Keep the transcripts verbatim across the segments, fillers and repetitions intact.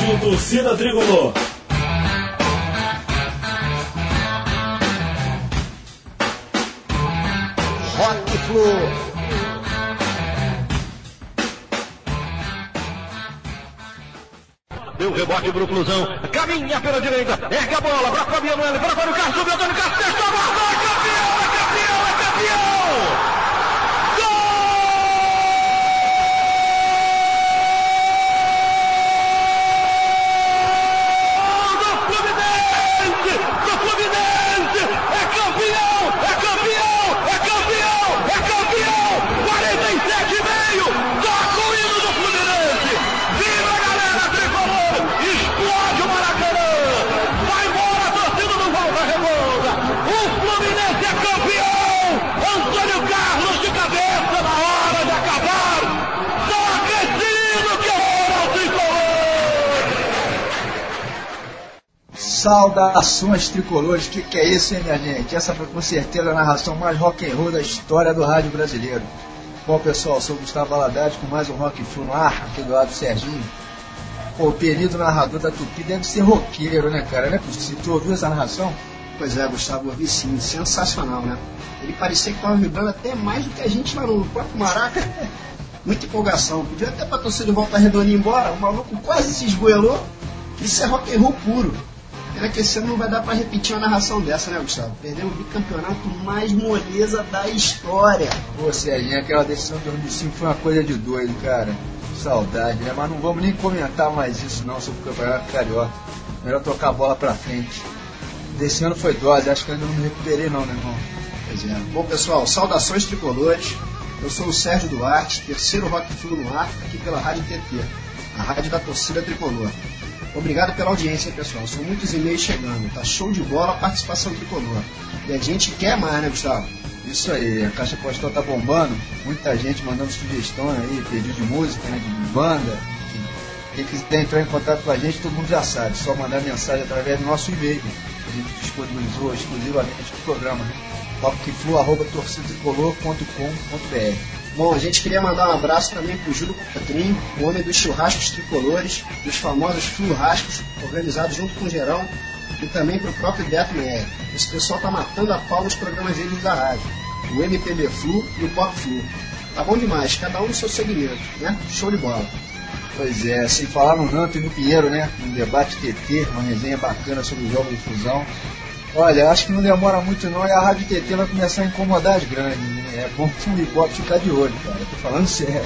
Rádio Torcida Tricolor. Rock Flu. Deu rebote pro Flusão. Caminha pela direita. Erga a bola para Fabiano L. Para Antônio Carlos. Subiu Antônio Carlos. Testou a bola. É campeão! É campeão! É campeão! Saudações tricolores, que que é isso, hein, minha gente? Essa foi com certeza a narração mais rock and roll da história do rádio brasileiro. Bom, pessoal, sou o Gustavo Valadares com mais um Rock Flu no ar, aqui do lado do Serginho. Pô, o período narrador da Tupi deve ser roqueiro, né, cara? Né? Se tu ouviu essa narração? Pois é, Gustavo, eu vi sim, sensacional, né? Ele parecia que estava vibrando até mais do que a gente lá no próprio Maraca. Muita empolgação, podia até pra torcida de Volta Redonda ir embora, o maluco quase se esgoelou. Isso é rock and roll puro. Pena que esse ano não vai dar pra repetir uma narração dessa, né, Gustavo? Perdemos o bicampeonato mais moleza da história. Pô, Serginho, aquela decisão de dois mil e cinco foi uma coisa de doido, cara. Saudade, né? Mas não vamos nem comentar mais isso não sobre o Campeonato Carioca. Melhor tocar a bola pra frente. Desse ano foi dose, acho que eu ainda não me recuperei não, né, irmão? Pois é. Bom, pessoal, saudações tricolores. Eu sou o Sérgio Duarte, terceiro Rock Flu no ar, aqui pela Rádio T T, a rádio da torcida tricolor. Obrigado pela audiência, pessoal. São muitos e-mails chegando. Tá show de bola a participação tricolor. E a gente quer mais, né, Gustavo? Isso aí, a caixa postal tá bombando. Muita gente mandando sugestões aí, pedido de música, né, de banda. Quem quiser entrar em contato com a gente, todo mundo já sabe. Só mandar mensagem através do nosso e-mail. A gente disponibilizou exclusivamente do programa, né? rockflu arroba torcida tricolor ponto com ponto b r. Bom, a gente queria mandar um abraço também pro Júlio Catrim, o homem dos churrascos tricolores, dos famosos churrascos, organizados junto com o Gerão, e também pro próprio Beto Meyer. Esse pessoal tá matando a pau nos programas deles da rádio, o M P B Flu e o Pop Flu. Tá bom demais, cada um no seu segmento, né? Show de bola. Pois é, sem falar no Nanto e no Pinheiro, né? Um debate T T, uma resenha bacana sobre os jogos de fusão. Olha, acho que não demora muito não e a Rádio T T vai começar a incomodar as grandes, né? É bom que o Ibope ficar de olho, cara, eu tô falando sério.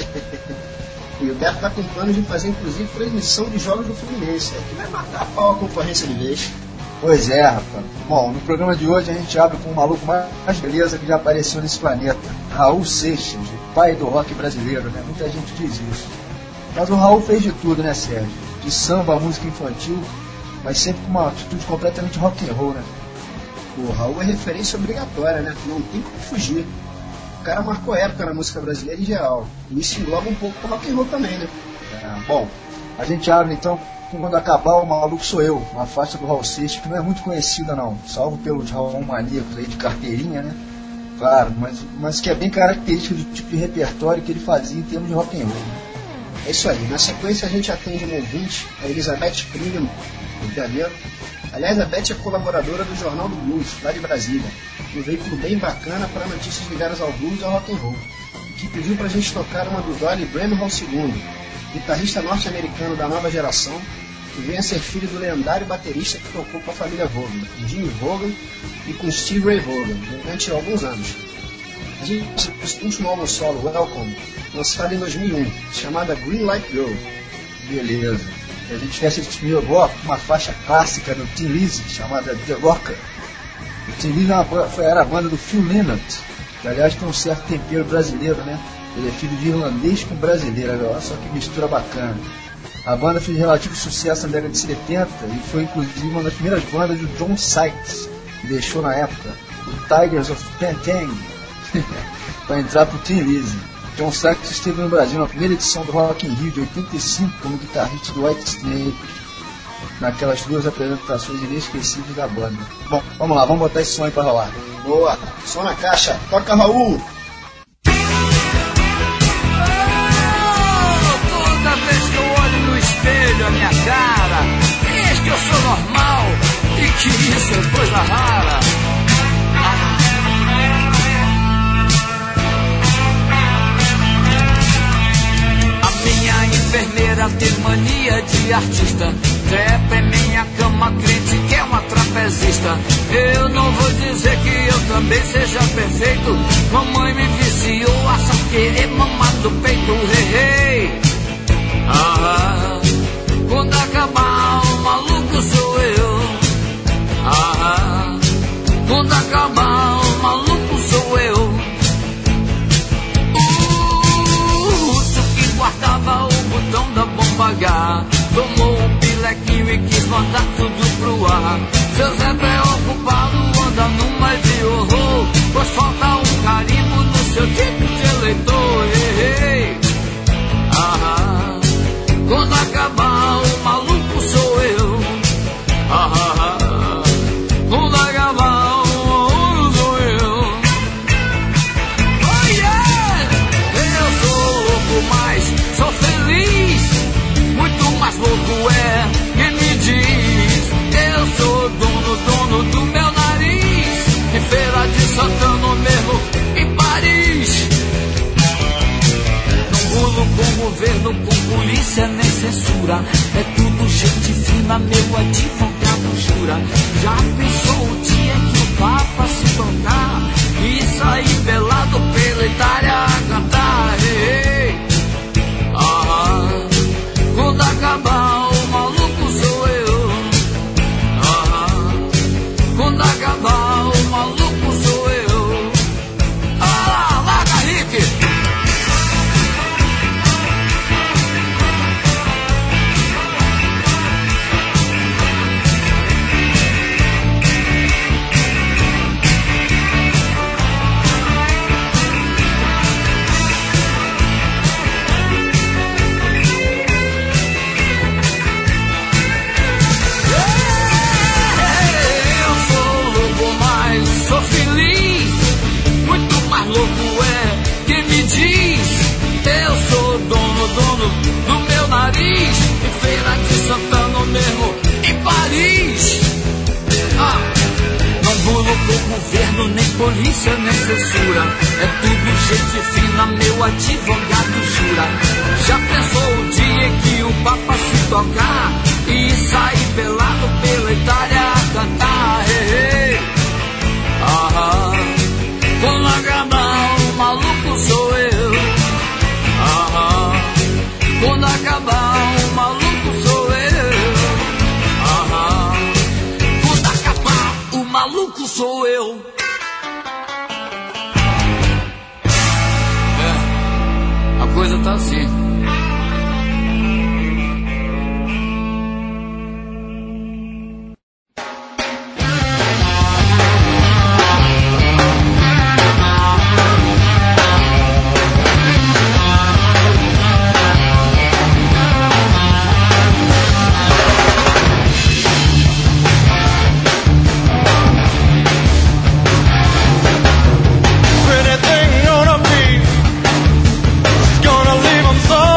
E o Beto tá com planos de fazer inclusive transmissão de jogos do Fluminense, né? Que vai matar a pau a concorrência de vez. Pois é, rapaz. Bom, no programa de hoje a gente abre com um maluco mais beleza que já apareceu nesse planeta, Raul Seixas, o pai do rock brasileiro, né? Muita gente diz isso. Mas o Raul fez de tudo, né, Sérgio? De samba a música infantil, mas sempre com uma atitude completamente rock and roll, né? O Raul é referência obrigatória, né? Não tem como fugir. O cara marcou época na música brasileira em geral. E isso engloba um pouco o rock and roll também, né? É, bom, a gente abre então com Quando Acabar o Maluco Sou Eu, uma faixa do Raul Seixas que não é muito conhecida não, salvo pelos Raul maníacos aí de carteirinha, né? Claro, mas, mas que é bem característica do tipo de repertório que ele fazia em termos de rock and roll. É isso aí. Na sequência a gente atende um ouvinte, a Elizabeth Pringham, do Rio de Janeiro. Aliás, a Beth é colaboradora do Jornal do Blues, lá de Brasília, um veículo bem bacana para notícias ligadas ao blues e ao rock and roll, e que pediu para a gente tocar uma do Dolly Bramhall segundo, guitarrista norte-americano da nova geração, que vem a ser filho do lendário baterista que tocou com a família Vaughan, Jimmy Vaughan, e com Steve Ray Vaughan, durante alguns anos. A gente fez o último álbum solo, Welcome, lançado em dois mil e um, chamada Green Light Girl. Beleza. A gente quer assistir agora uma faixa clássica do Tin Lizzy, chamada The Rocker. O Tin Lizzy era a banda do Phil Lynott, que aliás tem um certo tempero brasileiro, né? Ele é filho de irlandês com brasileiro, olha só que mistura bacana. A banda fez relativo sucesso na década de setenta e foi inclusive uma das primeiras bandas do John Sykes, que deixou na época o Tigers of Pantang para entrar pro Tin Lizzy. John Sykes esteve no Brasil na primeira edição do Rock in Rio de oitenta e cinco como guitarrista do White Snake, naquelas duas apresentações inesquecíveis da banda. Bom, vamos lá, vamos botar esse som aí pra rolar. Boa, som na caixa, toca Raul! Oh, toda vez que eu olho no espelho a minha cara sou normal e que isso é coisa rara. A minha enfermeira tem mania de artista, trepa em minha cama, crente que é uma trapezista. Eu não vou dizer que eu também seja perfeito. Mamãe me viciou a só querer mamar do peito. Hey, hey. Ah, quando acabar o maluco sou eu. Ah, quando acabar o maluco sou eu. O urso que guardava o botão da bomba H tomou um pilequinho e quis mandar tudo pro ar. Seu Zé preocupado anda numa de horror, pois falta um carimbo no seu tipo de eleitor. Hey, hey. Ah, quando acabar o maluco sou eu. Ah, quando acabar o maluco sou eu. Oh yeah! Eu sou louco, mas sou feliz. Muito mais louco é quem me diz. Eu sou dono, dono do meu nariz. Em Feira de Santana mesmo, em Paris. Pulo com governo, com polícia, nem censura. É tudo gente fina, meu advogado jura. Já pensou o dia que o Papa se tocar e sair pelado pela Itália a cantar? Hey, hey. Ah, quando acabar o maluco sou eu. Ah, quando acabar o maluco sou eu. Ah, larga Rick! Louco é quem me diz. Eu sou dono, dono do meu nariz. Em Feira de Santana mesmo, em Paris. Ah, não bulo com governo, nem polícia, nem censura. É tudo gente fina, meu advogado jura. Já pensou o dia em que o Papa se tocar e sair pelado pela Itália a cantar? Hey, hey. Ah, quando acabar o maluco sou eu. Ah, quando acabar o maluco sou eu. Ah, quando acabar o maluco sou eu. É, a coisa tá assim. Anything gonna be, it's gonna leave 'em so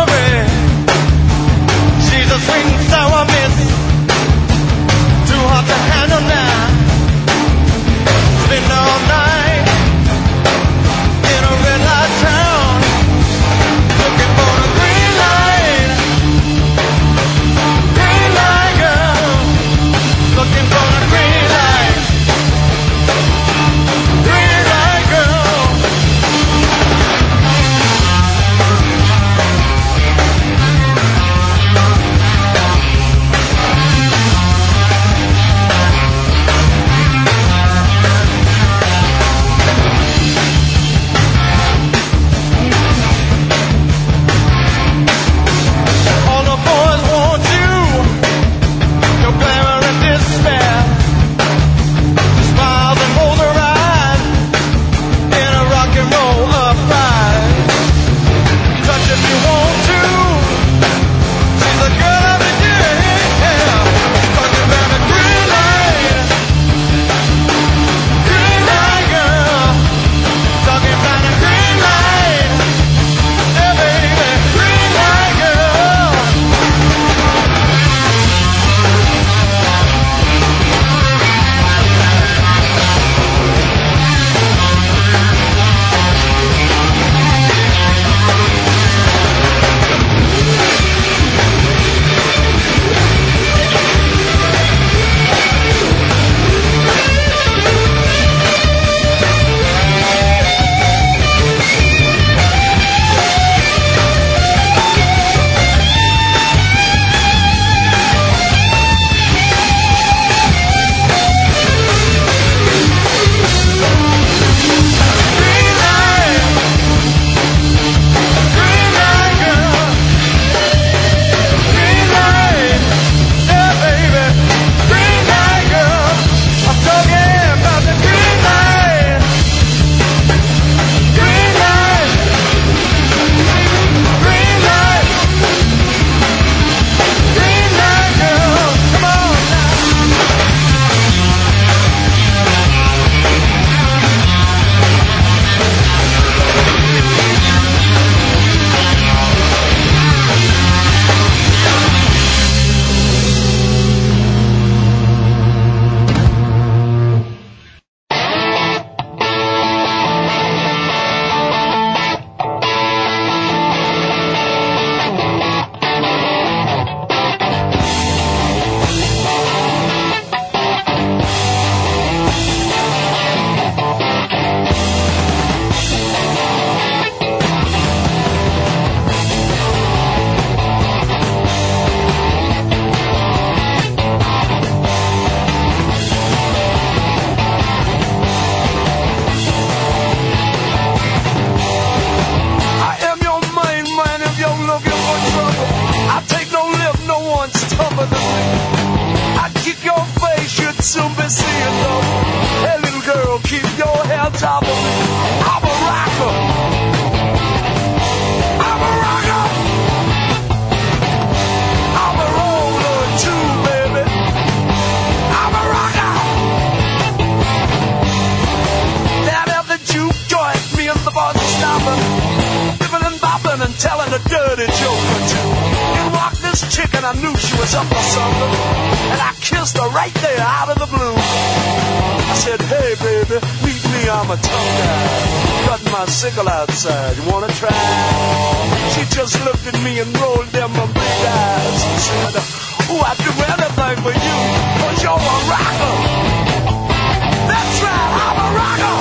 boys were stopping, dipping and bopping and telling a dirty joke or two. In walked this chick and I knew she was up for something, and I kissed her right there out of the blue. I said, hey baby, meet me, I'm a tough guy, cutting my sickle outside, you wanna try? She just looked at me and rolled them her big eyes and said, oh, I'd do anything for you, cause you're a rocker. That's right, I'm a rocker.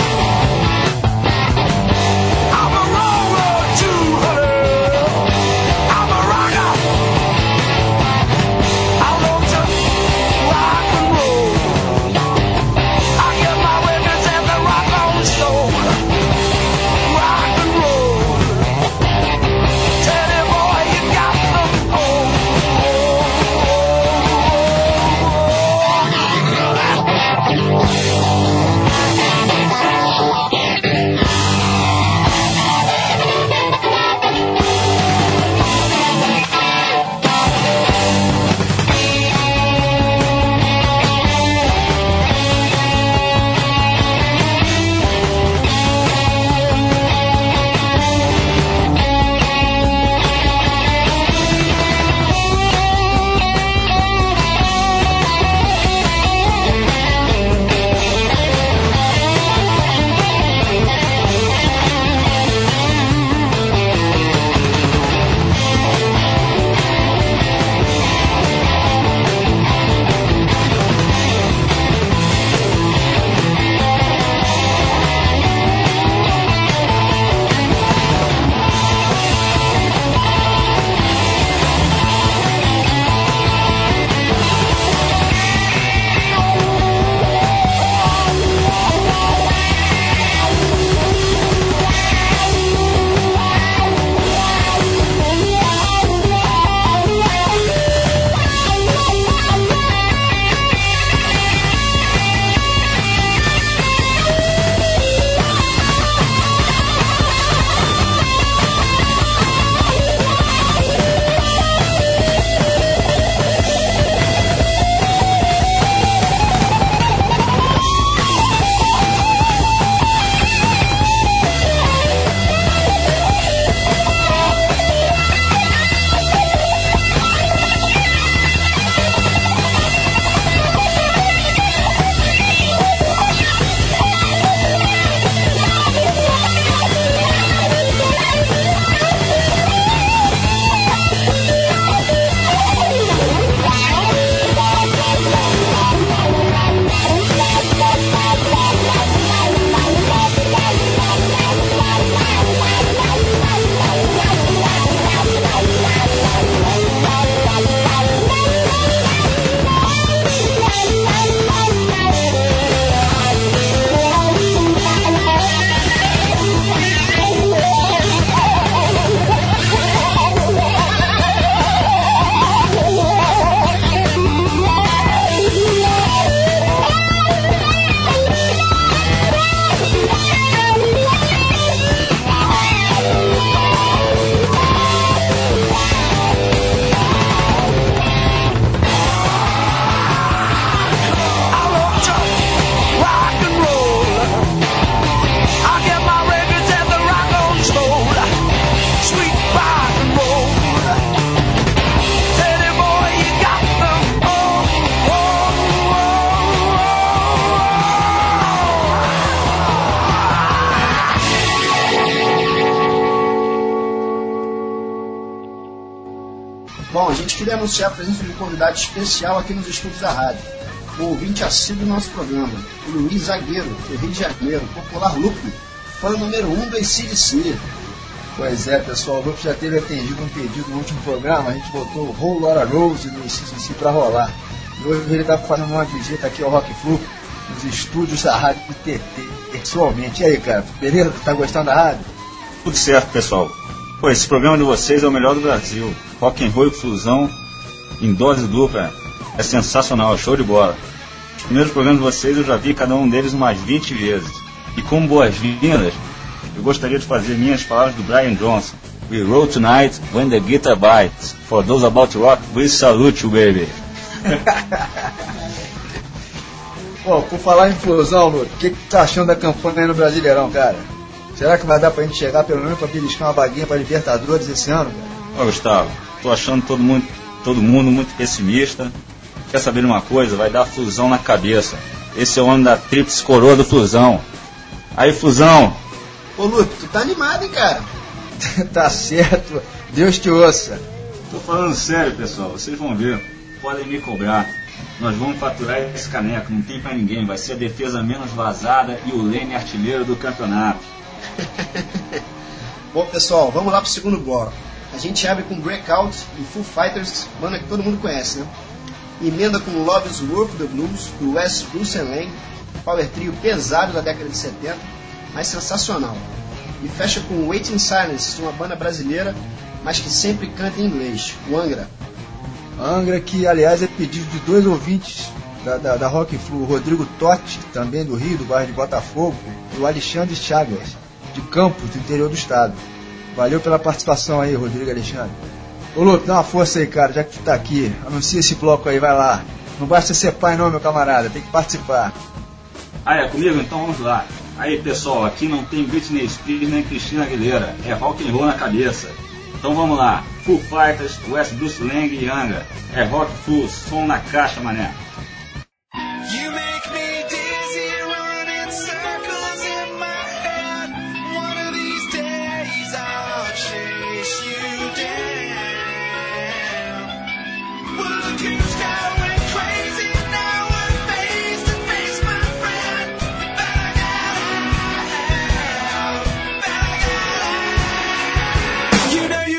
I'm a roller too, honey. I'm a rocker. I love to rock and roll. I get my records at the rock on store. Rock and roll. Teddy boy, you got them all. Bom, a gente queria anunciar a presença de um convidado especial aqui nos estúdios da rádio. Um ouvinte assíduo do nosso programa, o Luiz Zagueiro, do Rio de Janeiro, popular Lupe, fã número um do A C D C. Pois é, pessoal, o Lupe já teve atendido um pedido no último programa, a gente botou o Whole Lotta Rose do A C D C pra rolar. E hoje ele está fazendo uma visita aqui ao Rock Flu, nos estúdios da rádio do T T, pessoalmente. E aí, cara, beleza? Tá gostando da rádio? Tudo certo, pessoal. Pô, esse programa de vocês é o melhor do Brasil. Rock and roll e fusão em dose dupla. É sensacional, show de bola. Os primeiros programas de vocês eu já vi cada um deles umas vinte vezes. E como boas-vindas, eu gostaria de fazer minhas palavras do Brian Johnson. We roll tonight when the guitar bites. For those about rock, we salute you, baby. Bom, por falar em fusão, Luke, o que, que tu tá achando da campanha no Brasileirão, cara? Será que vai dar pra gente chegar pelo menos pra beliscar uma vaguinha pra Libertadores esse ano, cara? Ô Gustavo, tô achando todo mundo, todo mundo muito pessimista. Quer saber de uma coisa? Vai dar Flusão na cabeça. Esse é o ano da tríplice coroa do Flusão. Aí, Flusão! Ô Lupe, tu tá animado, hein, cara? Tá certo, Deus te ouça. Tô falando sério, pessoal, vocês vão ver. Podem me cobrar. Nós vamos faturar esse caneco, não tem pra ninguém. Vai ser a defesa menos vazada e o Leme artilheiro do campeonato. Bom, pessoal, vamos lá pro segundo bloco. A gente abre com Breakout e Foo Fighters, banda que todo mundo conhece, né? Emenda com Love is Worth the Blues, do Wes Bruce and Lang, power trio pesado da década de setenta, mas sensacional. E fecha com Waiting Silence, de uma banda brasileira, mas que sempre canta em inglês, o Angra. Angra, que aliás é pedido de dois ouvintes da, da, da Rock Flu, o Rodrigo Totti, também do Rio, do bairro de Botafogo, e o Alexandre Chagas, de Campos, do interior do estado. Valeu pela participação aí, Rodrigo e Alexandre. Ô Lupe, dá uma força aí, cara, já que tu tá aqui. Anuncia esse bloco aí, vai lá. Não basta ser pai não, meu camarada, tem que participar. Ah, é comigo? Então vamos lá. Aí, pessoal, aqui não tem Britney Spears nem Cristina Aguilera, é rock and roll na cabeça. Então vamos lá. Foo Fighters, Wes Bruce Lang e Angra. É rock full, som na caixa, mané.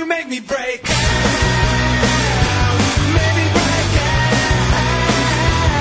Break out, maybe break out.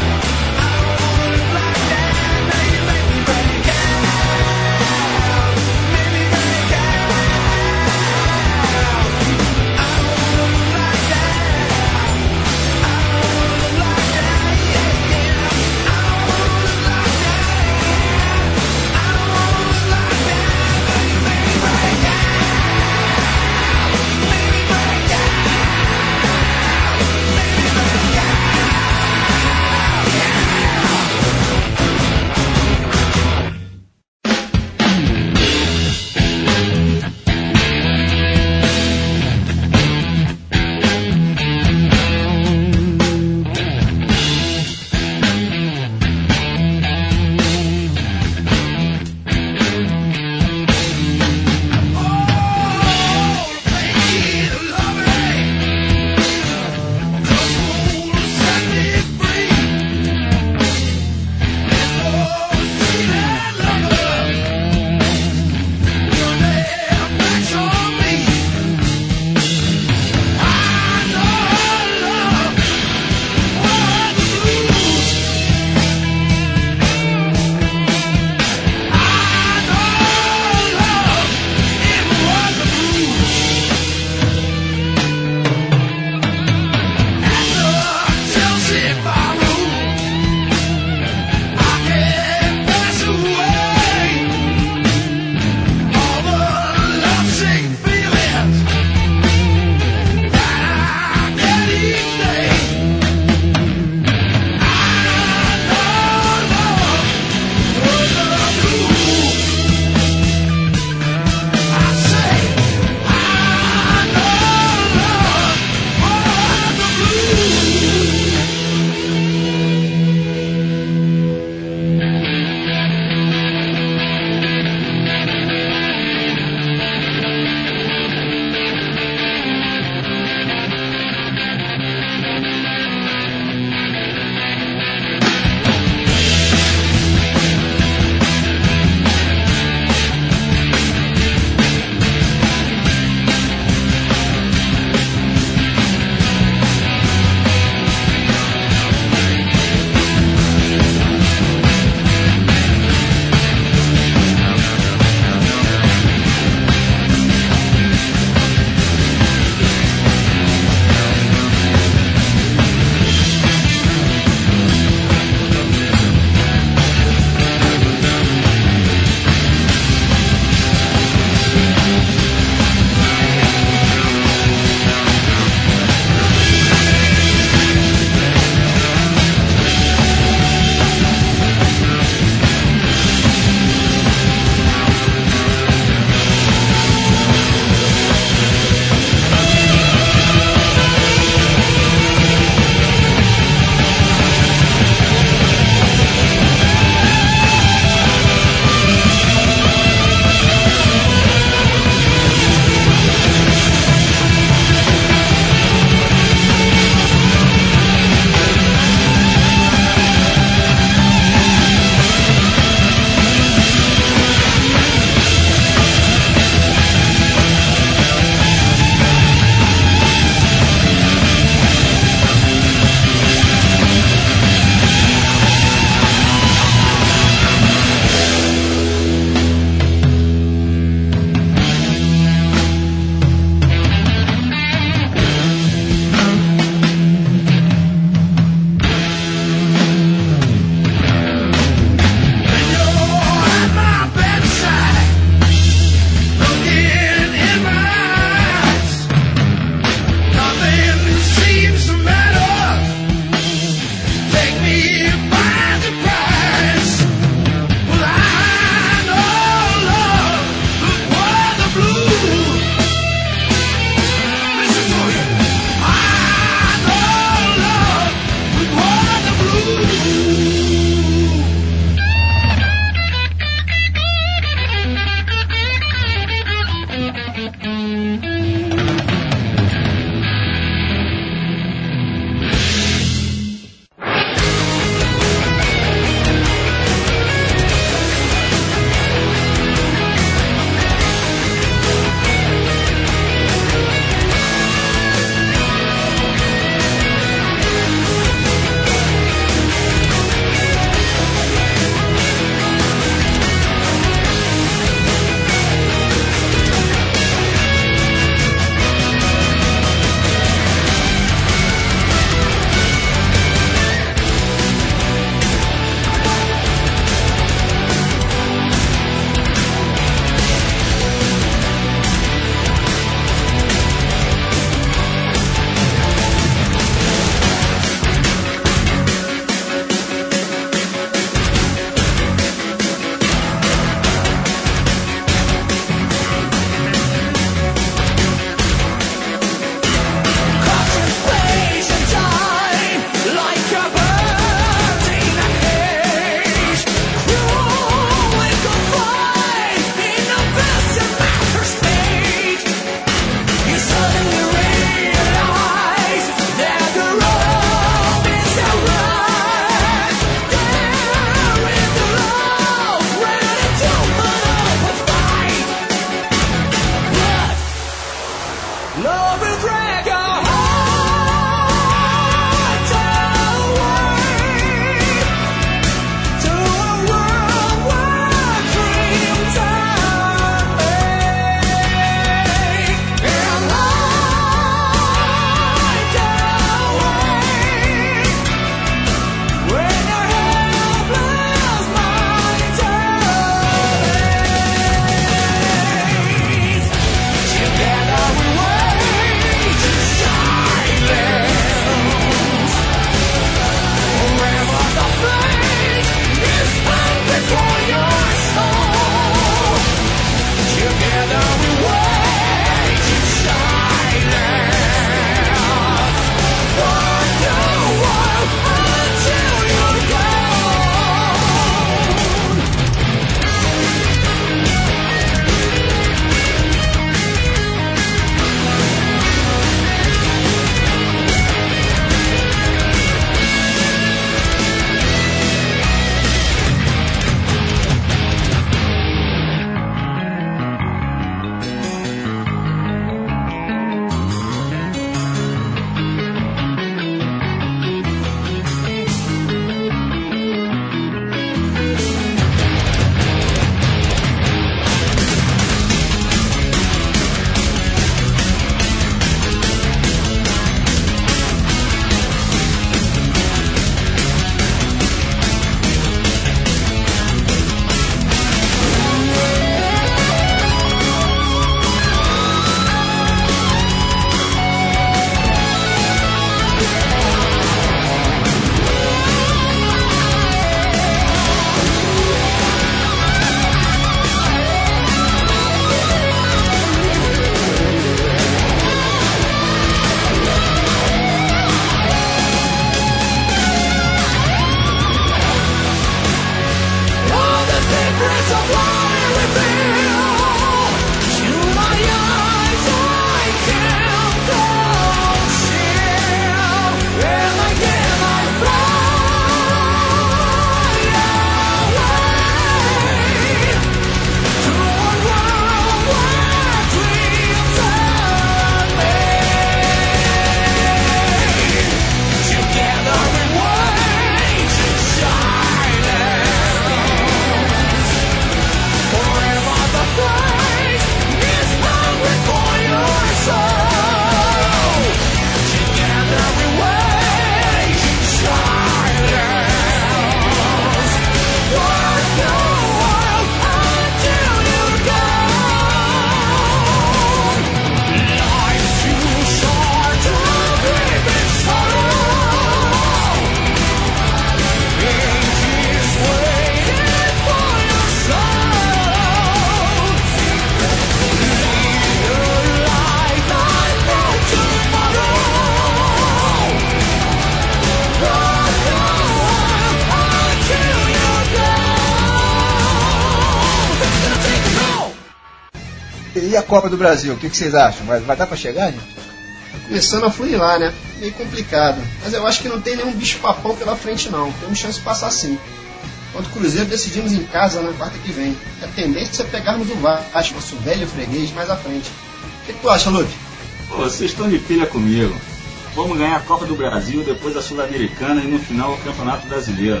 E a Copa do Brasil, o que, que vocês acham? Vai, vai dar pra chegar, gente? Começando a funilar, né? Meio complicado. Mas eu acho que não tem nenhum bicho-papão pela frente, não. Temos chance de passar sim. Contra o Cruzeiro decidimos em casa na quarta que vem. A tendência é pegarmos o Vasco, nosso velho freguês, mais à frente. O que, que tu acha, Luke? Pô, vocês estão de pilha comigo. Vamos ganhar a Copa do Brasil, depois a Sul-Americana e no final o Campeonato Brasileiro.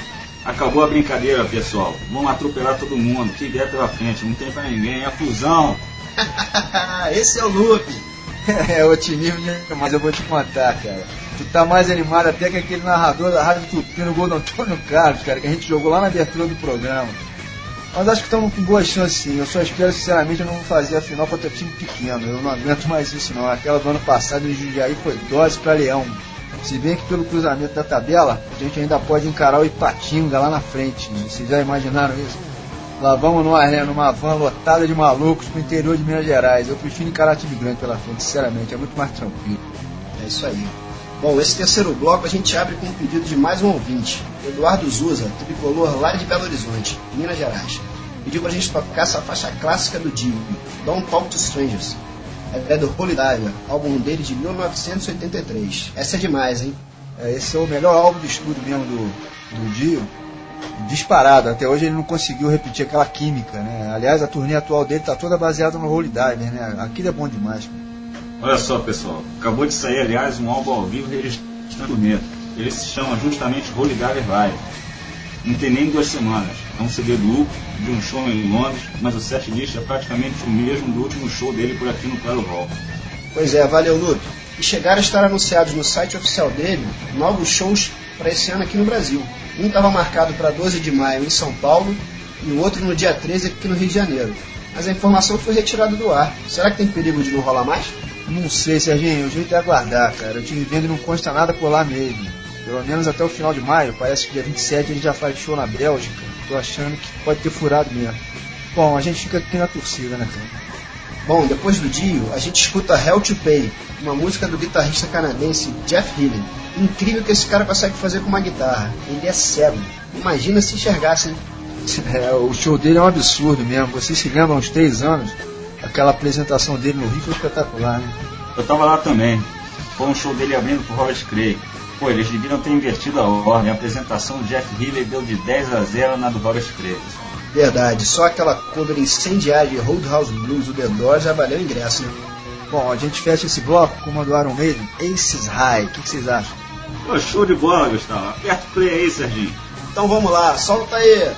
Acabou a brincadeira, pessoal. Vamos atropelar todo mundo, que vier pela frente. Não tem pra ninguém, é a fusão. Esse é o Luke. É otimismo, mas eu vou te contar, cara. Tu tá mais animado até que aquele narrador da Rádio Tupi no gol do Antônio Carlos, cara, que a gente jogou lá na abertura do programa. Mas acho que estamos com boas chances sim. Eu só espero, sinceramente, eu não fazer a final contra time pequeno. Eu não aguento mais isso não. Aquela do ano passado em Jundiaí foi dose pra Leão. Se bem que pelo cruzamento da tabela, a gente ainda pode encarar o Ipatinga lá na frente. Vocês já imaginaram isso? Lá vamos numa, numa van lotada de malucos pro interior de Minas Gerais. Eu prefiro encarar time grande pela frente, sinceramente, é muito mais tranquilo. É isso aí. Bom, esse terceiro bloco a gente abre com um pedido de mais um ouvinte. Eduardo Zuza, tricolor lá de Belo Horizonte, Minas Gerais. Pediu pra gente tocar essa faixa clássica do Dio, Don't Talk to Strangers. É do Holy Diver, álbum dele de mil novecentos e oitenta e três. Essa é demais, hein? É, esse é o melhor álbum de estúdio mesmo do, do Dio. Disparado, até hoje ele não conseguiu repetir aquela química, né? Aliás, a turnê atual dele tá toda baseada no Holy Diver, né? Aquilo é bom demais. Olha só, pessoal, acabou de sair, aliás, um álbum ao vivo registrando a turnê. Ele se chama justamente Holy Diver Live. Não tem nem duas semanas. É um C D duplo de um show em Londres, mas o setlist é praticamente o mesmo do último show dele por aqui no Claro Hall. Pois é, valeu, Luke. E chegaram a estar anunciados no site oficial dele novos shows para esse ano aqui no Brasil. Um estava marcado para doze de maio em São Paulo e o outro no dia treze aqui no Rio de Janeiro. Mas a informação foi retirada do ar. Será que tem perigo de não rolar mais? Não sei, Serginho, o jeito é aguardar, cara. O time vendo não consta nada por lá mesmo. Pelo menos até o final de maio, parece que dia vinte e sete ele já faz show na Bélgica. Tô achando que pode ter furado mesmo. Bom, a gente fica aqui na torcida, né, cara? Bom, depois do Dio, a gente escuta Hell to Pay, uma música do guitarrista canadense Jeff Healey. Incrível que esse cara consegue fazer com uma guitarra. Ele é cego. Imagina se enxergasse, hein? É, o show dele é um absurdo mesmo. Vocês se lembram, há uns três anos, aquela apresentação dele no Rio foi espetacular, né? Eu tava lá também. Foi um show dele abrindo pro Robert Cray. Pô, eles deviam ter invertido a ordem. A apresentação do Jeff Healey deu de dez a zero na do Robert Cray. Verdade, só aquela cover incendiária de Roadhouse Blues do The Doors já valeu o ingresso, né? Bom, a gente fecha esse bloco com uma do Iron Maiden, Aces High. O que, que vocês acham? Pô, show de bola, Gustavo. Aperta o play aí, Serginho. Então vamos lá, solta aí!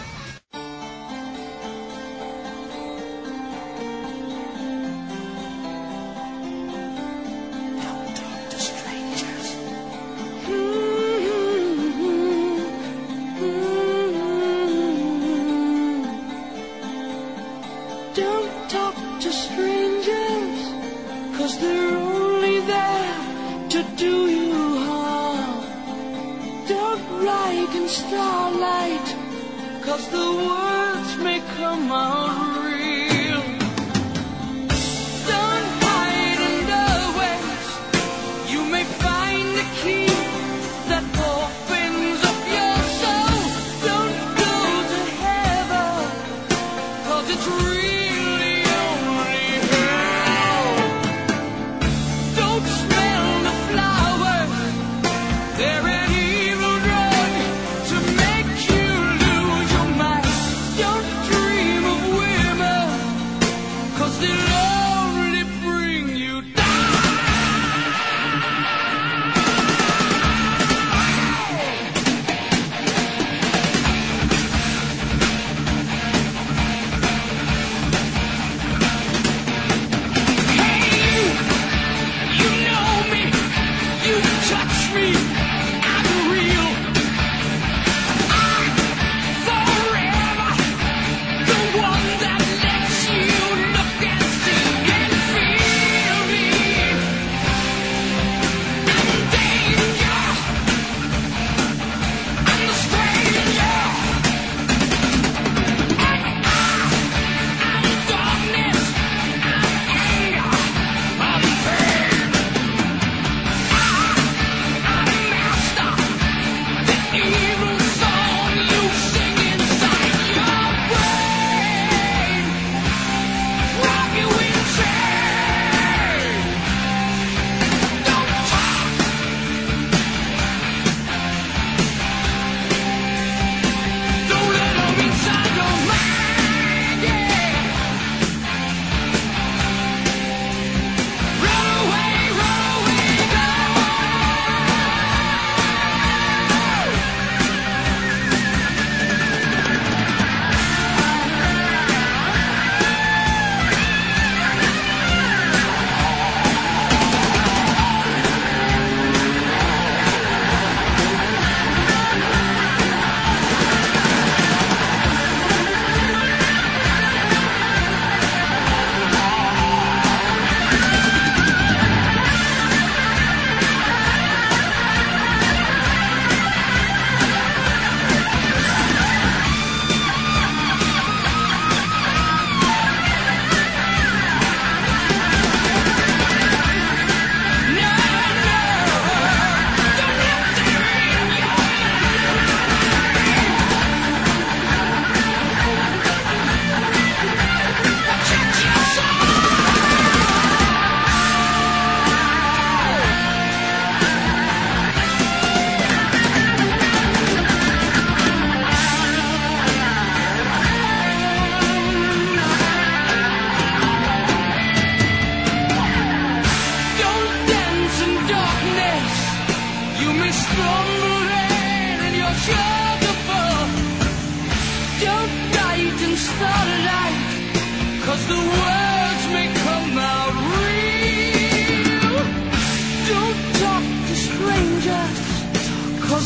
Dream of will.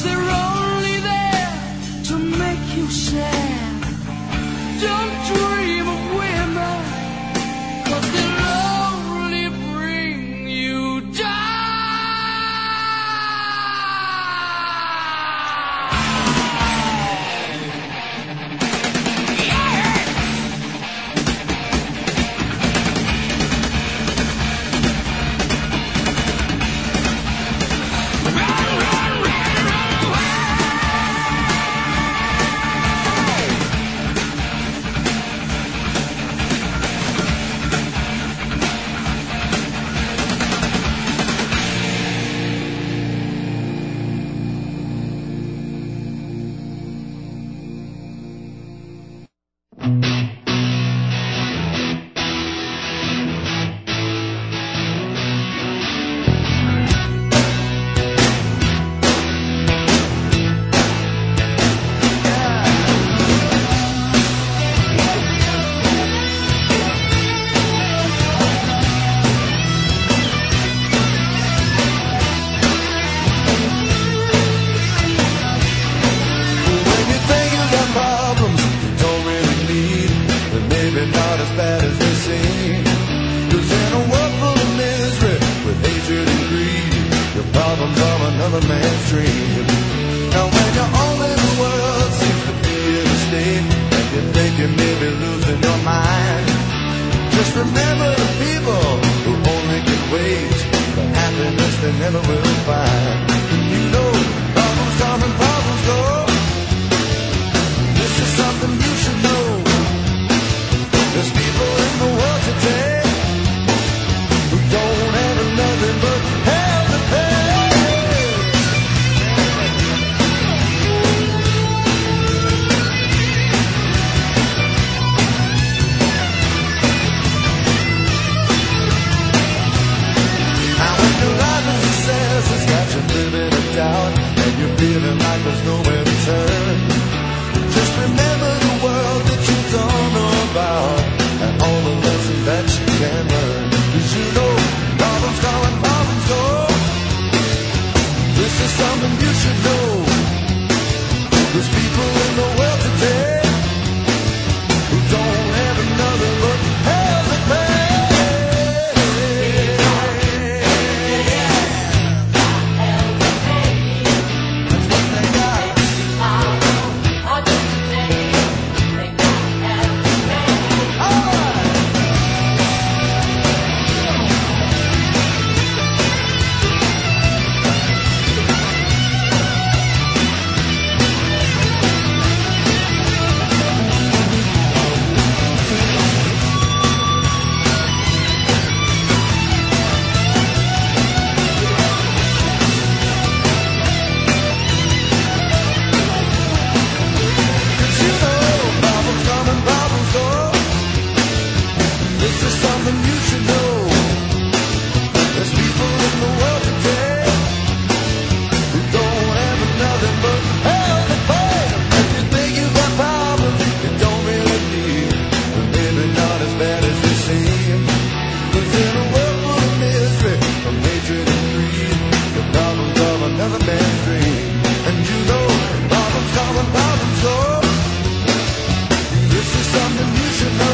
they're only there to make you sad. Don't dream of women, 'cause they'll only bring you down.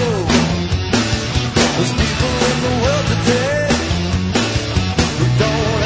Don't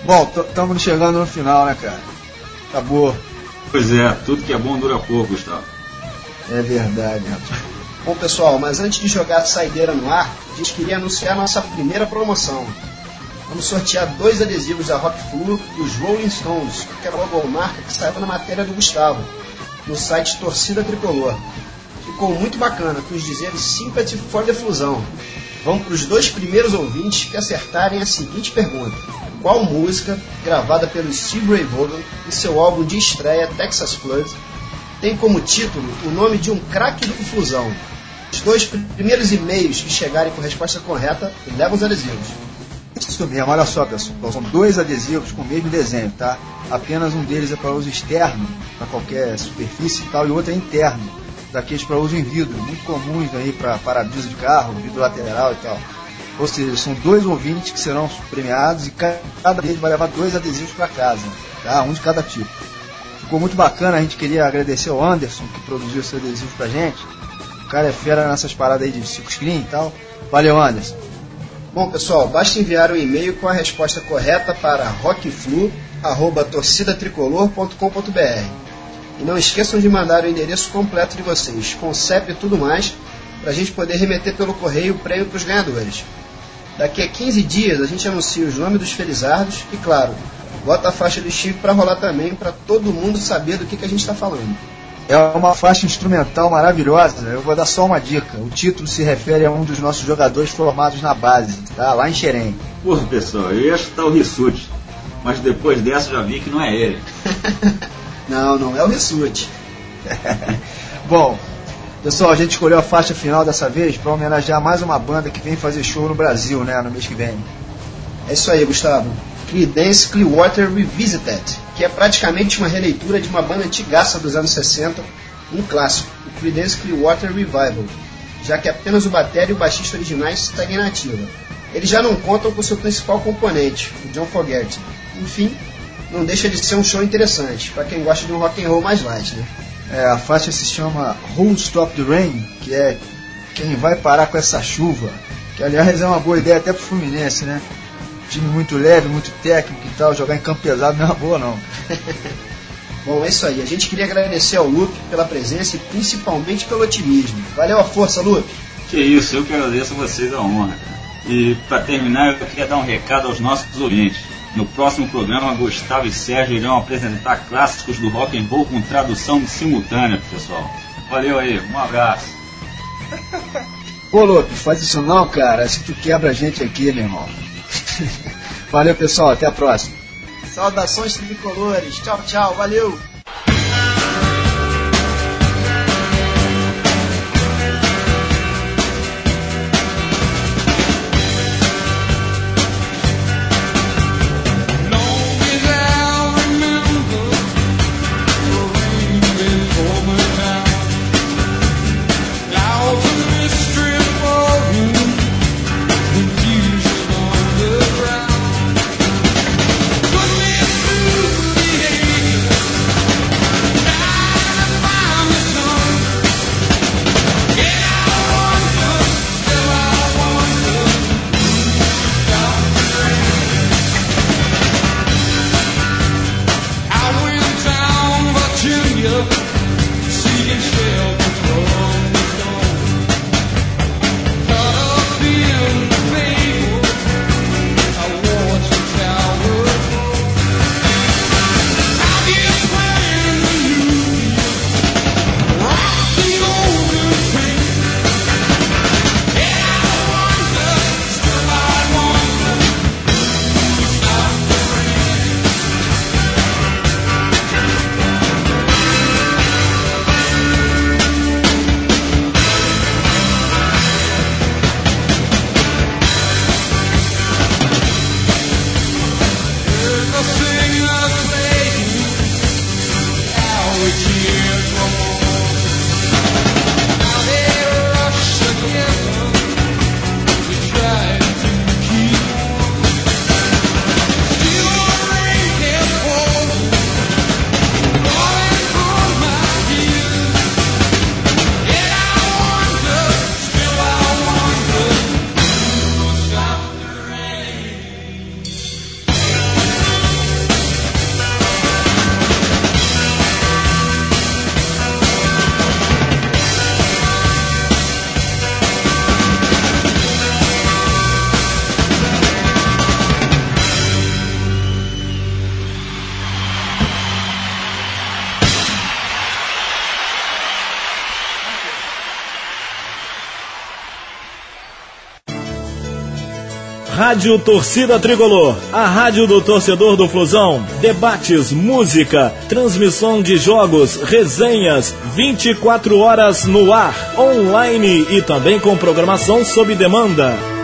Bom, estamos chegando no final, né, cara? Acabou. Pois é, tudo que é bom dura pouco, Gustavo. É verdade, rapaz. Bom, pessoal, mas antes de jogar a saideira no ar, a gente queria anunciar a nossa primeira promoção. Vamos sortear dois adesivos da Rock Flu dos Rolling Stones, que é a logomarca que saiu na matéria do Gustavo, no site Torcida Tricolor. Ficou muito bacana, com os dizeres Sympathy for the Flusão. Vão para os dois primeiros ouvintes que acertarem a seguinte pergunta: qual música, gravada pelo Steve Ray Vaughan em seu álbum de estreia Texas Flood, tem como título o nome de um craque do Flusão? Os dois primeiros e-mails que chegarem com a resposta correta levam os adesivos. Isso mesmo, olha só, pessoal. São dois adesivos com o mesmo desenho, tá? Apenas um deles é para uso externo, para qualquer superfície e tal, e o outro é interno, daqueles para uso em vidro, muito comuns aí para para-brisa de carro, vidro lateral e tal. Ou seja, são dois ouvintes que serão premiados e cada deles vai levar dois adesivos para casa, tá? Um de cada tipo. Ficou muito bacana, a gente queria agradecer ao Anderson que produziu esse adesivo pra gente. O cara é fera nessas paradas aí de cinco screen e tal. Valeu, Anderson. Bom, pessoal, basta enviar um e-mail com a resposta correta para rockflu arroba torcida tricolor ponto com ponto b r. E não esqueçam de mandar o endereço completo de vocês, com C E P e tudo mais, para a gente poder remeter pelo correio o prêmio para os ganhadores. Daqui a quinze dias a gente anuncia os nomes dos felizardos e, claro, bota a faixa do Chico para rolar também, para todo mundo saber do que, que a gente está falando. É uma faixa instrumental maravilhosa. Eu vou dar só uma dica. O título se refere a um dos nossos jogadores formados na base, tá? Lá em Xerém. Porra, pessoal, eu ia chutar o Rissuti, mas depois dessa já vi que não é ele. Não, não é o Rissuti. Bom, pessoal, a gente escolheu a faixa final dessa vez para homenagear mais uma banda que vem fazer show no Brasil, né? No mês que vem. É isso aí, Gustavo. Creedence Clearwater Revisited, que é praticamente uma releitura de uma banda antigaça dos anos sessenta, um clássico, o Creedence Clearwater Revival, já que apenas o batera e o baixista originais seguem na ativa. Eles já não contam com seu principal componente, o John Fogerty. Enfim, não deixa de ser um show interessante, para quem gosta de um rock and roll mais light, né? É, a faixa se chama Who'll Stop the Rain, que é Quem Vai Parar com Essa Chuva, que aliás é uma boa ideia até pro Fluminense, né? Time muito leve, muito técnico e tal, jogar em campo pesado não é uma boa, não. Bom, é isso aí. A gente queria agradecer ao Luke pela presença e principalmente pelo otimismo. Valeu a força, Luke. Que isso, eu que agradeço a vocês a honra, cara. E para terminar, eu queria dar um recado aos nossos ouvintes. No próximo programa, Gustavo e Sérgio irão apresentar clássicos do rock and roll com tradução simultânea, pessoal. Valeu aí, um abraço. Pô, Luke, faz isso não, cara. Acho que tu quebra a gente aqui, meu irmão. Valeu, pessoal, até a próxima. Saudações tricolores, tchau, tchau, valeu. Rádio Torcida Tricolor, a rádio do torcedor do Flusão. Debates, música, transmissão de jogos, resenhas, vinte e quatro horas no ar, online e também com programação sob demanda.